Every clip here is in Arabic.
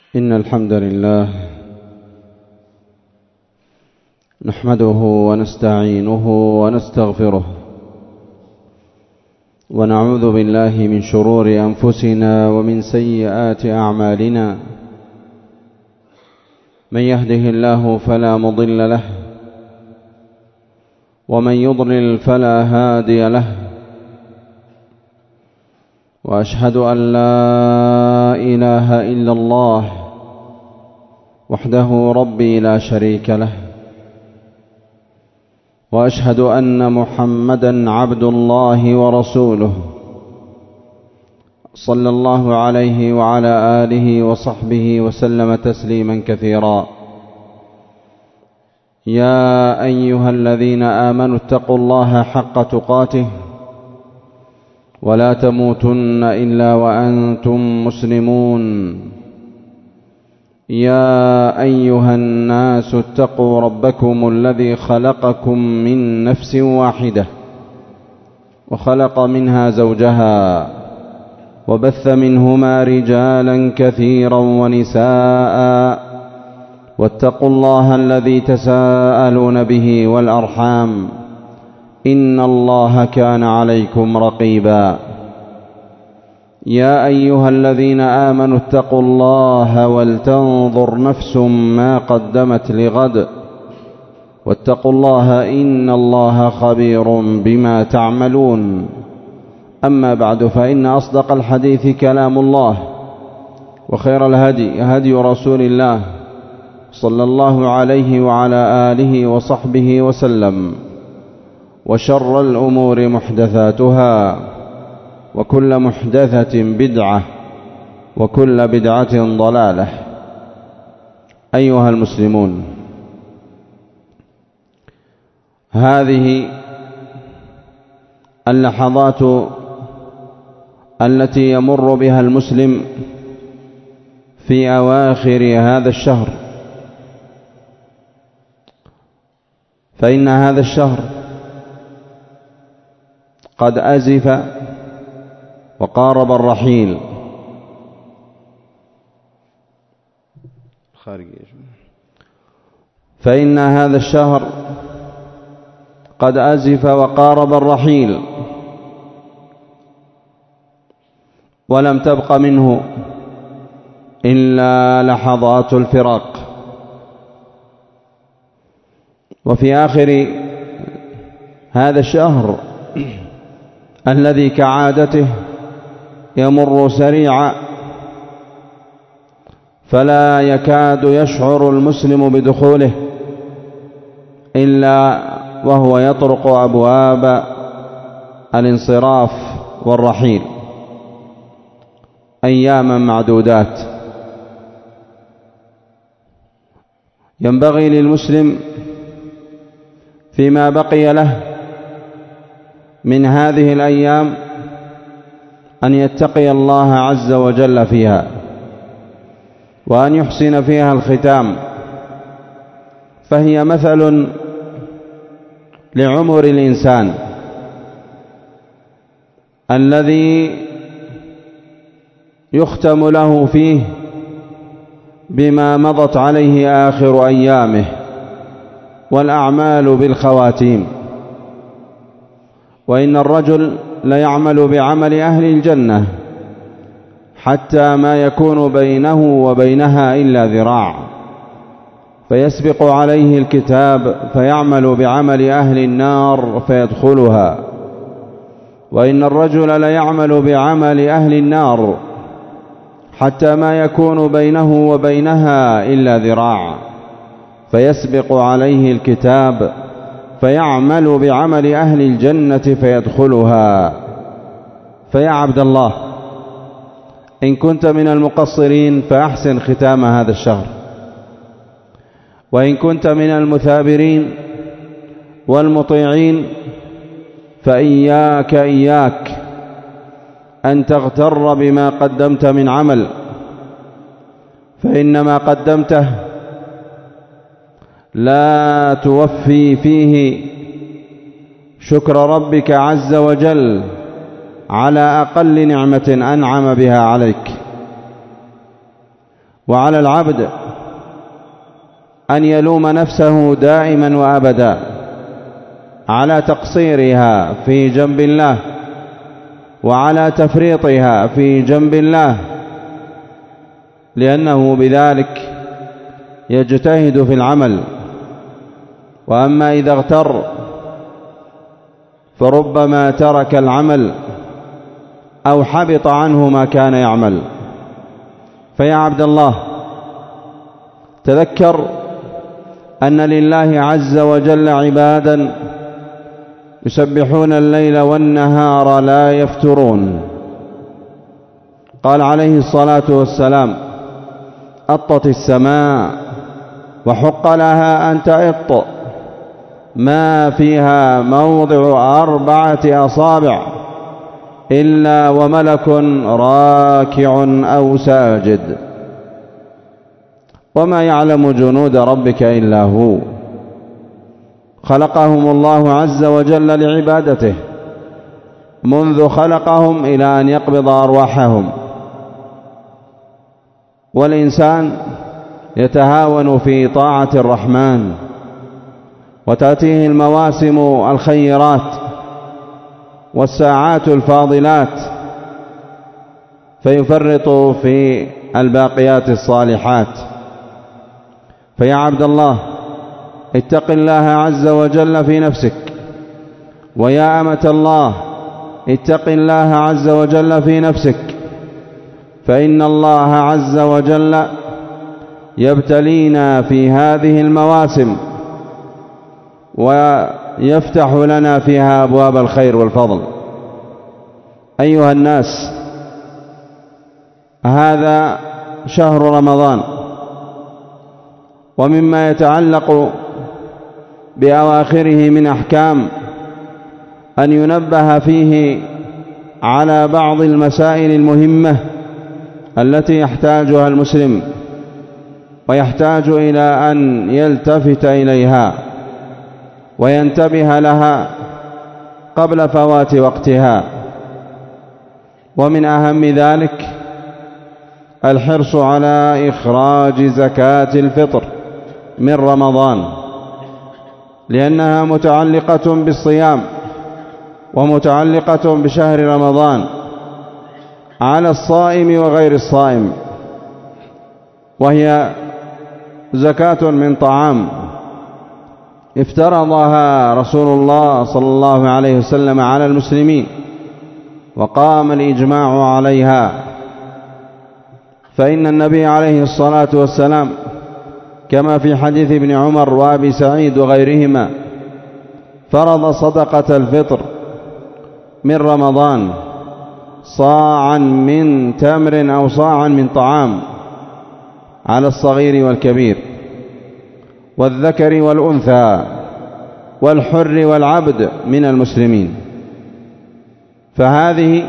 إن الحمد لله نحمده ونستعينه ونستغفره ونعوذ بالله من شرور أنفسنا ومن سيئات أعمالنا. من يهده الله فلا مضل له ومن يضلل فلا هادي له، وأشهد أن لا إله إلا الله وحده ربي لا شريك له، وأشهد أن محمدا عبد الله ورسوله صلى الله عليه وعلى آله وصحبه وسلم تسليما كثيرا. يا أيها الذين آمنوا اتقوا الله حق تقاته ولا تموتن إلا وأنتم مسلمون. يا أيها الناس اتقوا ربكم الذي خلقكم من نفس واحدة وخلق منها زوجها وبث منهما رجالا كثيرا ونساء، واتقوا الله الذي تساءلون به والأرحام إن الله كان عليكم رقيبا. يا أيها الذين آمنوا اتقوا الله ولتنظر نفس ما قدمت لغد واتقوا الله إن الله خبير بما تعملون. أما بعد، فإن أصدق الحديث كلام الله، وخير الهدي هدي رسول الله صلى الله عليه وعلى آله وصحبه وسلم، وشر الأمور محدثاتها، وكل محدثة بدعة، وكل بدعة ضلالة. أيها المسلمون، هذه اللحظات التي يمر بها المسلم في أواخر هذا الشهر، فإن هذا الشهر قد أزف وقارب الرحيل. فإن هذا الشهر قد أزف وقارب الرحيل، ولم تبق منه إلا لحظات الفراق. وفي آخر هذا الشهر الذي كعادته يمر سريعا، فلا يكاد يشعر المسلم بدخوله إلا وهو يطرق أبواب الانصراف والرحيل. أياما معدودات. ينبغي للمسلم فيما بقي له من هذه الأيام أن يتقي الله عز وجل فيها، وأن يحسن فيها الختام، فهي مثل لعمر الإنسان الذي يختم له فيه بما مضت عليه آخر أيامه، والأعمال بالخواتيم. وإن الرجل ليعمل بعمل أهل الجنة حتى ما يكون بينه وبينها إلا ذراع، فيسبق عليه الكتاب فيعمل بعمل أهل النار فيدخلها. وإن الرجل ليعمل بعمل أهل النار حتى ما يكون بينه وبينها إلا ذراع، فيسبق عليه الكتاب فيعمل بعمل أهل الجنة فيدخلها. فيا عبد الله، إن كنت من المقصرين فأحسن ختام هذا الشهر، وإن كنت من المثابرين والمطيعين فإياك أن تغتر بما قدمت من عمل، فإن ما قدمته لا توفي فيه شكر ربك عز وجل على أقل نعمة أنعم بها عليك. وعلى العبد أن يلوم نفسه دائما وأبدا على تقصيرها في جنب الله وعلى تفريطها في جنب الله، لأنه بذلك يجتهد في العمل. وأما إذا اغتر فربما ترك العمل أو حبط عنه ما كان يعمل. فيا عبد الله، تذكر أن لله عز وجل عبادا يسبحون الليل والنهار لا يفترون. قال عليه الصلاة والسلام: أطت السماء وحق لها أن تأط، ما فيها موضع 4 أصابع إلا وملك راكع أو ساجد، وما يعلم جنود ربك إلا هو. خلقهم الله عز وجل لعبادته منذ خلقهم إلى أن يقبض أرواحهم، والإنسان يتهاون في طاعة الرحمن وتأتيه المواسم الخيرات والساعات الفاضلات فيفرط في الباقيات الصالحات. فيا عبد الله، اتق الله عز وجل في نفسك، ويا أمة الله اتق الله عز وجل في نفسك، فإن الله عز وجل يبتلينا في هذه المواسم ويفتح لنا فيها أبواب الخير والفضل. أيها الناس، هذا شهر رمضان، ومما يتعلق بأواخره من أحكام أن ينبه فيه على بعض المسائل المهمة التي يحتاجها المسلم ويحتاج إلى أن يلتفت إليها وينتبه لها قبل فوات وقتها. ومن أهم ذلك الحرص على إخراج زكاة الفطر من رمضان، لأنها متعلقة بالصيام ومتعلقة بشهر رمضان على الصائم وغير الصائم، وهي زكاة من طعام افترضها رسول الله صلى الله عليه وسلم على المسلمين، وقام الإجماع عليها. فإن النبي عليه الصلاة والسلام كما في حديث ابن عمر وأبي سعيد وغيرهما فرض صدقة الفطر من رمضان صاعا من تمر أو صاعا من طعام على الصغير والكبير والذكر والأنثى والحر والعبد من المسلمين. فهذه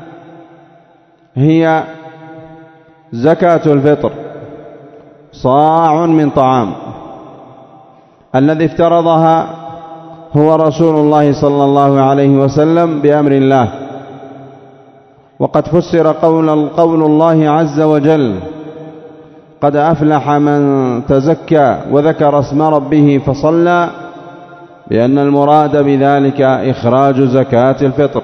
هي زكاة الفطر، صاع من طعام. الذي افترضها هو رسول الله صلى الله عليه وسلم بأمر الله، وقد فسر قول الله عز وجل: قد أفلح من تزكى وذكر اسم ربه فصلى، بأن المراد بذلك إخراج زكاة الفطر.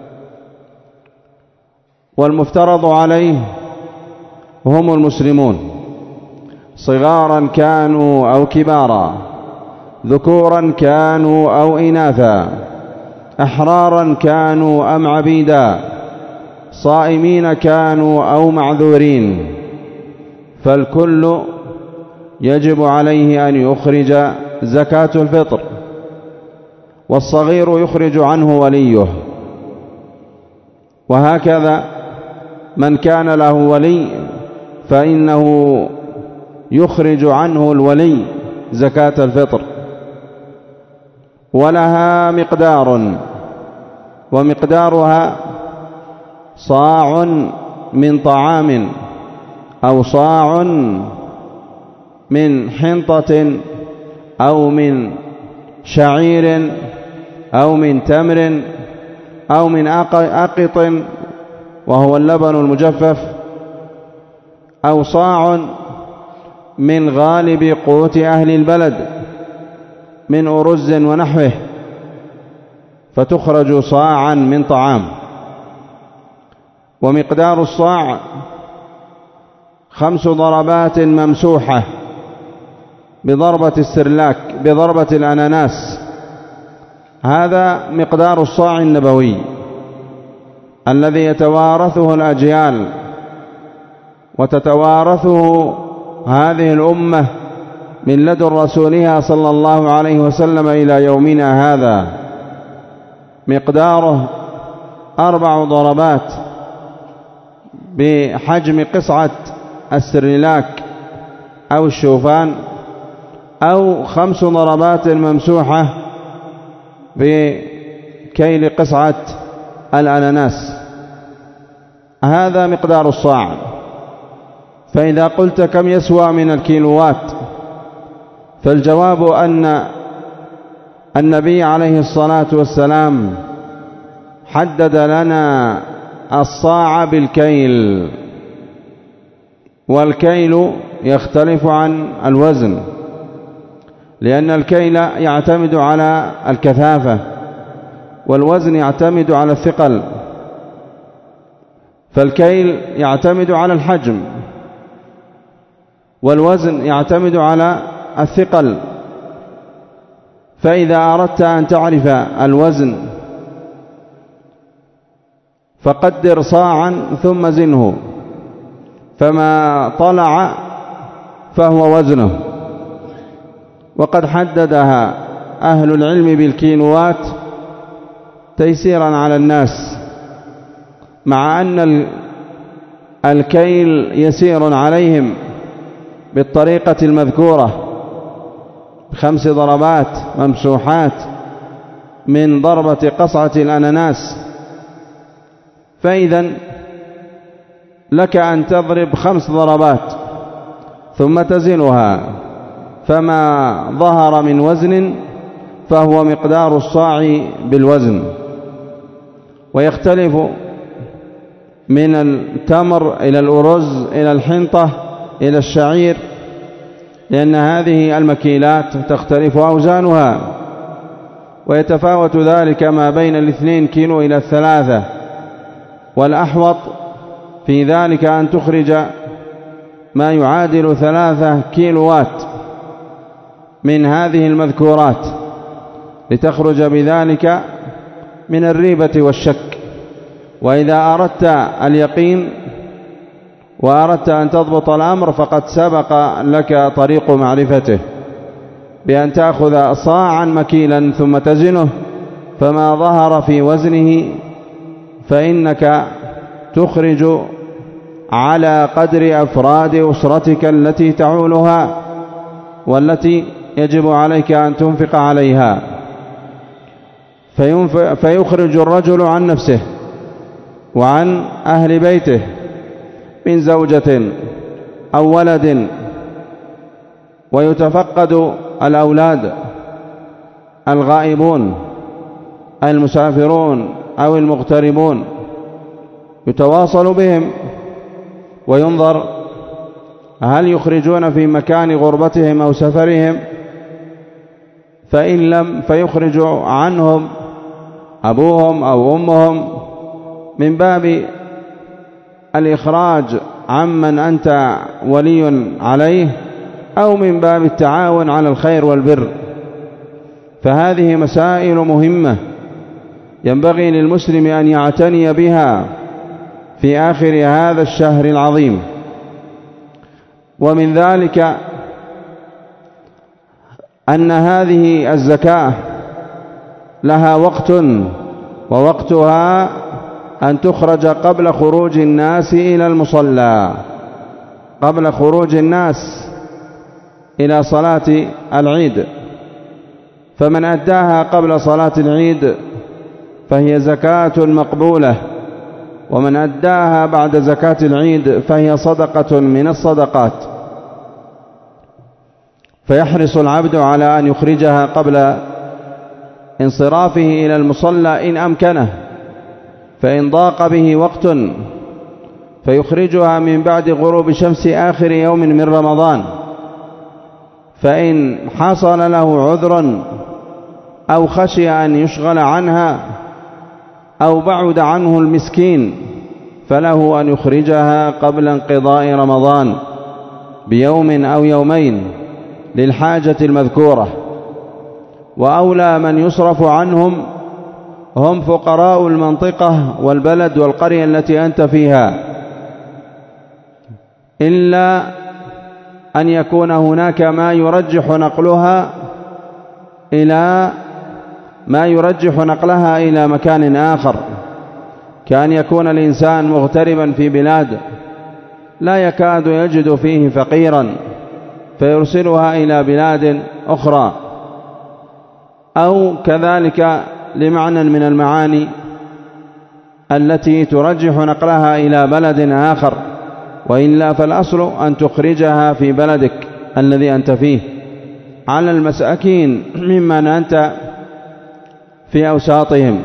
والمفترض عليه هم المسلمون صغارا كانوا أو كبارا، ذكورا كانوا أو إناثا، أحرارا كانوا أم عبيدا، صائمين كانوا أو معذورين، فالكل يجب عليه أن يخرج زكاة الفطر. والصغير يخرج عنه وليه، وهكذا من كان له ولي فإنه يخرج عنه الولي زكاة الفطر، ولها مقدار، ومقدارها صاع من طعام أو صاع من حنطة أو من شعير أو من تمر أو من أقط وهو اللبن المجفف، أو صاع من غالب قوت أهل البلد من أرز ونحوه، فتخرج صاعا من طعام. ومقدار الصاع 5 ضربات ممسوحة بضربة السرلاك بضربة الأناناس. هذا مقدار الصاع النبوي الذي يتوارثه الأجيال وتتوارثه هذه الأمة من لدن رسولها صلى الله عليه وسلم إلى يومنا هذا. مقداره 4 ضربات بحجم قصعة السرلاك أو الشوفان، أو 5 ضربات ممسوحة بكيل قصعة الأناناس. هذا مقدار الصاع. فإذا قلت كم يسوى من الكيلوات، فالجواب أن النبي عليه الصلاة والسلام حدد لنا الصاع بالكيل، والكيل يختلف عن الوزن، لأن الكيل يعتمد على الكثافة والوزن يعتمد على الثقل. فالكيل يعتمد على الحجم والوزن يعتمد على الثقل. فإذا أردت أن تعرف الوزن فقدر صاعا ثم زنه، فما طلع فهو وزنه. وقد حددها أهل العلم بالكيلوات تيسيرا على الناس، مع أن الكيل يسير عليهم بالطريقة المذكورة ب5 ضربات ممسوحات من ضربة قصعة الأناناس. فإذا لك أن تضرب 5 ضربات ثم تزنها، فما ظهر من وزن فهو مقدار الصاع بالوزن. ويختلف من التمر إلى الأرز إلى الحنطة إلى الشعير، لأن هذه المكيلات تختلف أوزانها، ويتفاوت ذلك ما بين 2 كيلو إلى 3. والأحوط في ذلك أن تخرج ما يعادل 3 كيلوات من هذه المذكورات، لتخرج بذلك من الريبة والشك. وإذا أردت اليقين وأردت أن تضبط الأمر فقد سبق لك طريق معرفته، بأن تأخذ صاعا مكيلا ثم تزنه، فما ظهر في وزنه فإنك تخرج على قدر أفراد أسرتك التي تعولها والتي يجب عليك أن تنفق عليها. فيخرج الرجل عن نفسه وعن أهل بيته من زوجة أو ولد، ويتفقد الأولاد الغائبون المسافرون أو المغتربون، يتواصل بهم وينظر هل يخرجون في مكان غربتهم أو سفرهم، فإن لم فيخرج عنهم أبوهم أو أمهم من باب الإخراج عمن أنت ولي عليه، أو من باب التعاون على الخير والبر. فهذه مسائل مهمة ينبغي للمسلم أن يعتني بها في آخر هذا الشهر العظيم. ومن ذلك أن هذه الزكاة لها وقت، ووقتها أن تخرج قبل خروج الناس إلى المصلى، قبل خروج الناس إلى صلاة العيد. فمن أداها قبل صلاة العيد فهي زكاة مقبولة، ومن أداها بعد زكاة العيد فهي صدقة من الصدقات. فيحرص العبد على أن يخرجها قبل انصرافه إلى المصلى إن أمكنه، فإن ضاق به وقت فيخرجها من بعد غروب شمس آخر يوم من رمضان، فإن حصل له عذر أو خشي أن يشغل عنها أو بعد عنه المسكين فله أن يخرجها قبل انقضاء رمضان بيوم أو يومين للحاجة المذكورة. وأولى من يصرف عنهم هم فقراء المنطقة والبلد والقرية التي أنت فيها، إلا أن يكون هناك ما يرجح نقلها إلى مكان آخر، كأن يكون الإنسان مغتربا في بلاد لا يكاد يجد فيه فقيرا فيرسلها إلى بلاد أخرى، أو كذلك لمعنى من المعاني التي ترجح نقلها إلى بلد آخر، وإلا فالأصل أن تخرجها في بلدك الذي أنت فيه على المساكين ممن أنت في أوساطهم.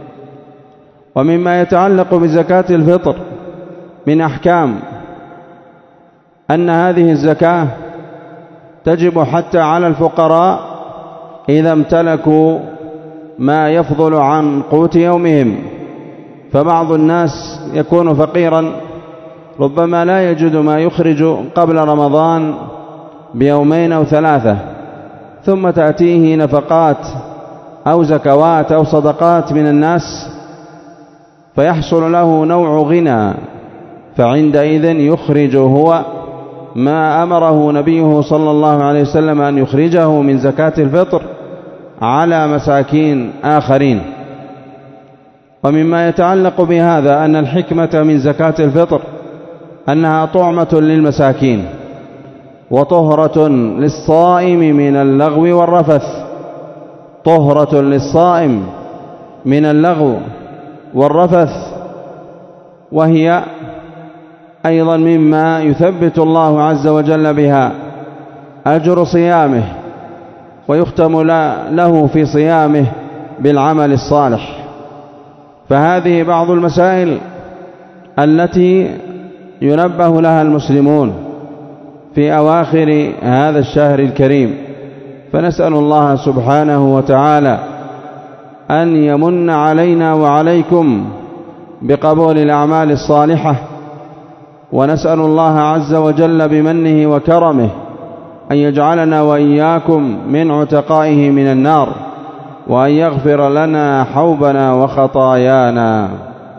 ومما يتعلق بزكاة الفطر من أحكام أن هذه الزكاة تجب حتى على الفقراء إذا امتلكوا ما يفضل عن قوت يومهم، فبعض الناس يكون فقيرا ربما لا يجد ما يخرج قبل رمضان بيومين أو ثلاثة، ثم تأتيه نفقات أو زكوات أو صدقات من الناس فيحصل له نوع غنى، فعندئذ يخرج هو ما أمره نبيه صلى الله عليه وسلم أن يخرجه من زكاة الفطر على مساكين آخرين. ومما يتعلق بهذا أن الحكمة من زكاة الفطر أنها طعمة للمساكين وطهرة للصائم من اللغو والرفث، طهرة للصائم من اللغو والرفث، وهي أيضا مما يثبت الله عز وجل بها أجر صيامه ويختم له في صيامه بالعمل الصالح. فهذه بعض المسائل التي ينبه لها المسلمون في أواخر هذا الشهر الكريم، فنسأل الله سبحانه وتعالى أن يمن علينا وعليكم بقبول الأعمال الصالحة، ونسأل الله عز وجل بمنه وكرمه أن يجعلنا وإياكم من عتقائه من النار، وأن يغفر لنا حوبنا وخطايانا.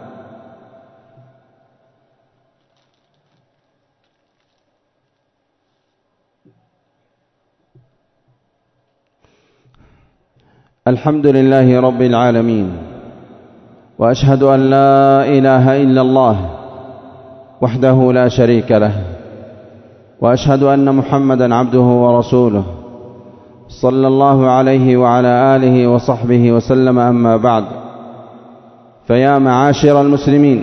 الحمد لله رب العالمين، وأشهد أن لا إله إلا الله وحده لا شريك له، وأشهد أن محمدا عبده ورسوله صلى الله عليه وعلى آله وصحبه وسلم. أما بعد، فيا معاشر المسلمين،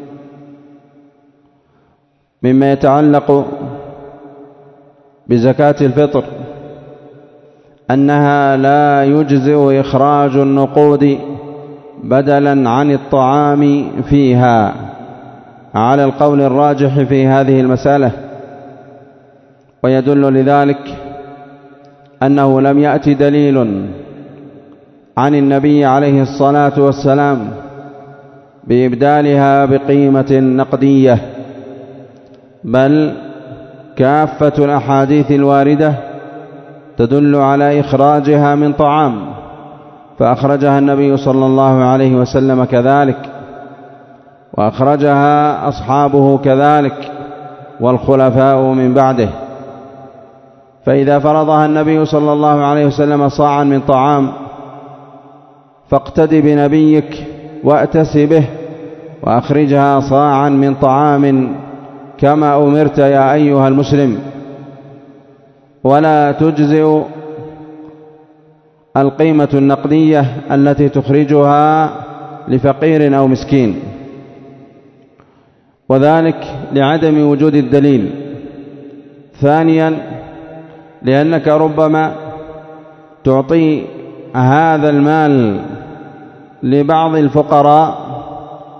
مما يتعلق بزكاة الفطر أنها لا يجزئ إخراج النقود بدلا عن الطعام فيها على القول الراجح في هذه المسألة. ويدل لذلك أنه لم يأتي دليل عن النبي عليه الصلاة والسلام بإبدالها بقيمة نقدية، بل كافة الأحاديث الواردة تدل على إخراجها من طعام، فأخرجها النبي صلى الله عليه وسلم كذلك، وأخرجها أصحابه كذلك والخلفاء من بعده. فإذا فرضها النبي صلى الله عليه وسلم صاعا من طعام فاقتد بنبيك وأتس به، وأخرجها صاعا من طعام كما أمرت يا أيها المسلم، ولا تجزئ القيمة النقدية التي تخرجها لفقير أو مسكين، وذلك لعدم وجود الدليل. ثانيا، لأنك ربما تعطي هذا المال لبعض الفقراء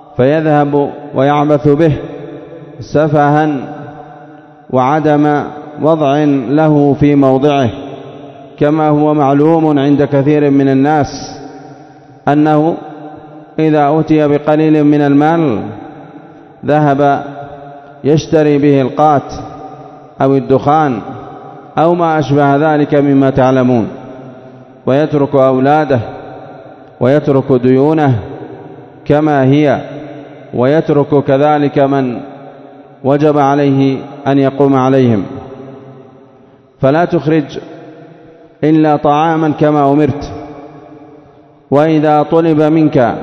فيذهب ويعبث به سفها وعدم وضع له في موضعه، كما هو معلوم عند كثير من الناس أنه إذا أتي بقليل من المال ذهب يشتري به القات أو الدخان أو ما أشبه ذلك مما تعلمون، ويترك أولاده ويترك ديونه كما هي، ويترك كذلك من وجب عليه أن يقوم عليهم. فلا تخرج إلا طعاما كما أمرت. وإذا طلب منك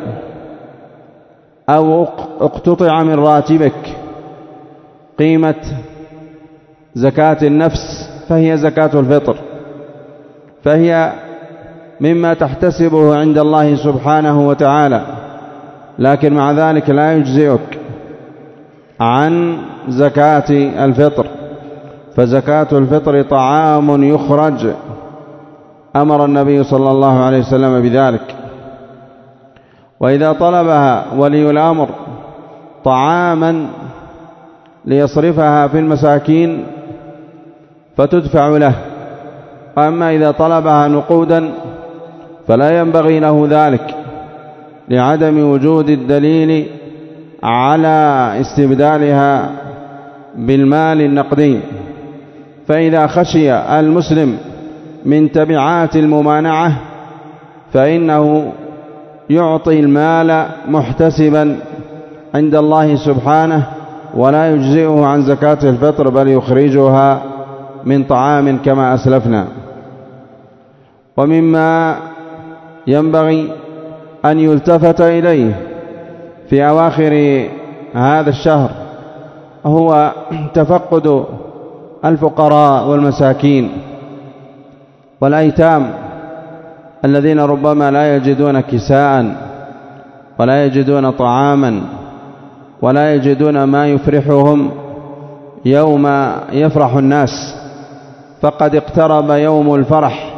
أو اقتطع من راتبك قيمة زكاة النفس فهي زكاة الفطر، فهي مما تحتسبه عند الله سبحانه وتعالى، لكن مع ذلك لا يجزئك عن زكاة الفطر. فزكاة الفطر طعام يخرج، أمر النبي صلى الله عليه وسلم بذلك. وإذا طلبها ولي الأمر طعاما ليصرفها في المساكين فتدفع له، أما إذا طلبها نقودا فلا ينبغي له ذلك لعدم وجود الدليل على استبدالها بالمال النقدي. فإذا خشي المسلم من تبعات الممانعة فإنه يعطي المال محتسبا عند الله سبحانه ولا يجزئه عن زكاة الفطر، بل يخرجها من طعام كما أسلفنا. ومما ينبغي أن يلتفت إليه في أواخر هذا الشهر هو تفقد الفقراء والمساكين والأيتام الذين ربما لا يجدون كساء ولا يجدون طعاما ولا يجدون ما يفرحهم يوم يفرح الناس. فقد اقترب يوم الفرح،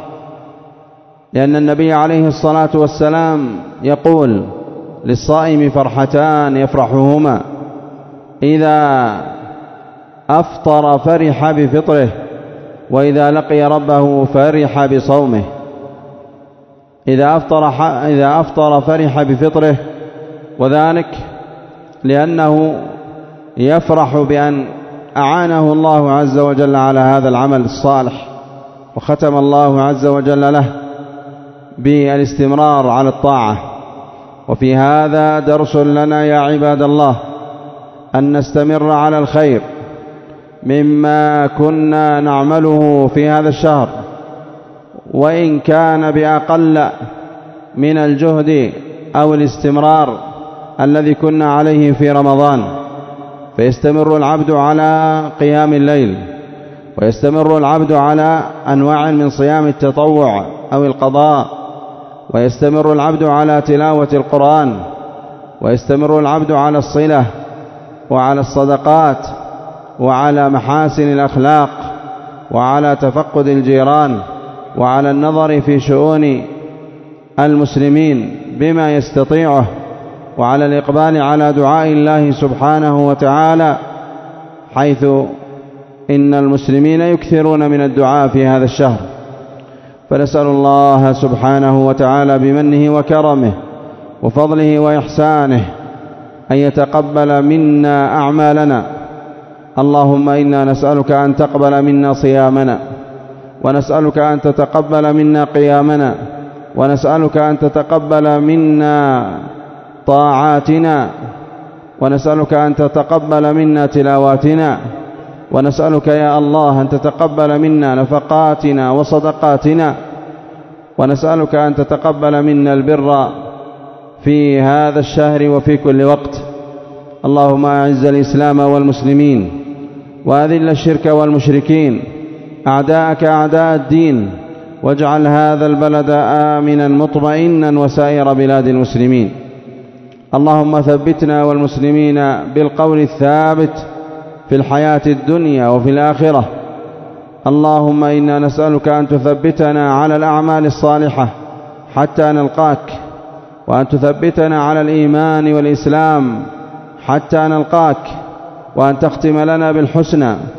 لأن النبي عليه الصلاة والسلام يقول: للصائم فرحتان يفرحهما، إذا أفطر فرح بفطره، وإذا لقي ربه فرح بصومه. إذا أفطر فرح بفطره، وذلك لأنه يفرح بأن أعانه الله عز وجل على هذا العمل الصالح، وختم الله عز وجل له بالاستمرار على الطاعة. وفي هذا درس لنا يا عباد الله، أن نستمر على الخير مما كنا نعمله في هذا الشهر، وإن كان بأقل من الجهد أو الاستمرار الذي كنا عليه في رمضان. فيستمر العبد على قيام الليل، ويستمر العبد على أنواع من صيام التطوع أو القضاء، ويستمر العبد على تلاوة القرآن، ويستمر العبد على الصلة وعلى الصدقات وعلى محاسن الأخلاق وعلى تفقد الجيران وعلى النظر في شؤون المسلمين بما يستطيعه، وعلى الإقبال على دعاء الله سبحانه وتعالى، حيث إن المسلمين يكثرون من الدعاء في هذا الشهر. فنسأل الله سبحانه وتعالى بمنه وكرمه وفضله وإحسانه أن يتقبل منا أعمالنا. اللهم إنا نسألك أن تقبل منا صيامنا، ونسألك أن تتقبل منا قيامنا، ونسألك أن تتقبل منا طاعاتنا، ونسألك أن تتقبل منا تلاواتنا، ونسألك يا الله أن تتقبل منا نفقاتنا وصدقاتنا، ونسألك أن تتقبل منا البر في هذا الشهر وفي كل وقت. اللهم أعز الإسلام والمسلمين، وأذل الشرك والمشركين، أعداءك أعداء الدين، واجعل هذا البلد آمنا مطمئنا وسائر بلاد المسلمين. اللهم ثبتنا والمسلمين بالقول الثابت في الحياة الدنيا وفي الآخرة. اللهم إنا نسألك أن تثبتنا على الأعمال الصالحة حتى نلقاك، وأن تثبتنا على الإيمان والإسلام حتى نلقاك، وأن تختم لنا بالحسنى،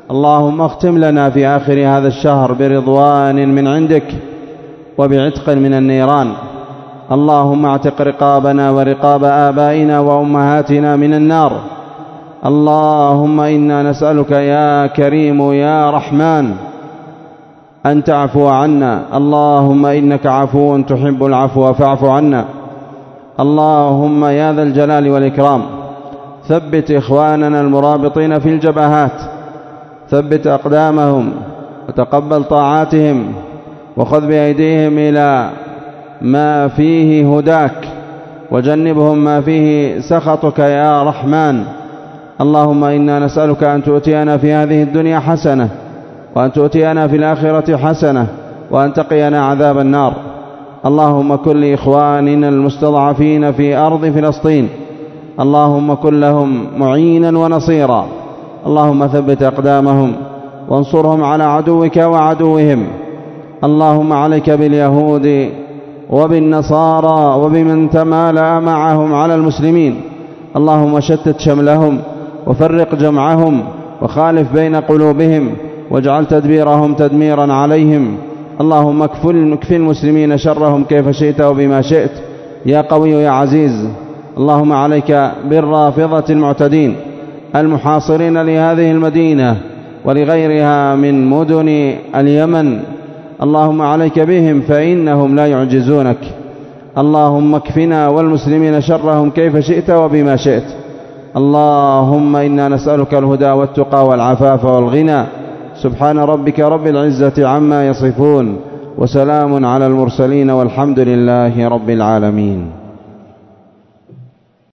اللهم اختم لنا في آخر هذا الشهر برضوان من عندك وبعتق من النيران. اللهم اعتق رقابنا ورقاب آبائنا وأمهاتنا من النار. اللهم إنا نسألك يا كريم يا رحمن أن تعفو عنا. اللهم إنك عفو تحب العفو فاعف عنا. اللهم يا ذا الجلال والإكرام ثبت إخواننا المرابطين في الجبهات، ثبت أقدامهم وتقبل طاعاتهم، وخذ بأيديهم إلى ما فيه هداك، وجنبهم ما فيه سخطك يا رحمن. اللهم إنا نسألك أن تؤتينا في هذه الدنيا حسنة، وأن تؤتينا في الآخرة حسنة، وأن تقينا عذاب النار. اللهم كن لإخواننا المستضعفين في أرض فلسطين، اللهم كن لهم معينا ونصيرا. اللهم ثبت أقدامهم وانصرهم على عدوك وعدوهم. اللهم عليك باليهود وبالنصارى وبمن تمالأ معهم على المسلمين. اللهم شتت شملهم وفرق جمعهم وخالف بين قلوبهم، واجعل تدبيرهم تدميرا عليهم. اللهم اكفِ المسلمين شرهم كيف شئت وبما شئت يا قوي يا عزيز. اللهم عليك بالرافضة المعتدين المحاصرين لهذه المدينة ولغيرها من مدن اليمن. اللهم عليك بهم فإنهم لا يعجزونك. اللهم اكفنا والمسلمين شرهم كيف شئت وبما شئت. اللهم إنا نسألك الهدى والتقى والعفاف والغنى. سبحان ربك رب العزة عما يصفون، وسلام على المرسلين، والحمد لله رب العالمين.